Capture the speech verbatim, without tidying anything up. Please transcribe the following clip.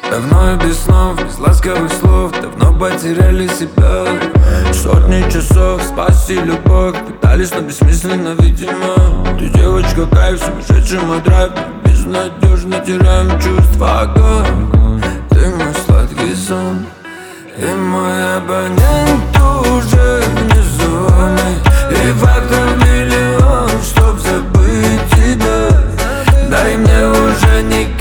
Давно и без снов, без ласковых слов, давно потеряли себя. Сотни часов, спаси любовь, пытались, но бессмысленно, видимо. Ты девочка, кайф, сумасшедший мой драйв, безнадежно теряем чувства. Огонь, ты мой сладкий сон, и мой абонент уже внезапный. И фактов миллион, чтоб забыть тебя. Дай мне уже не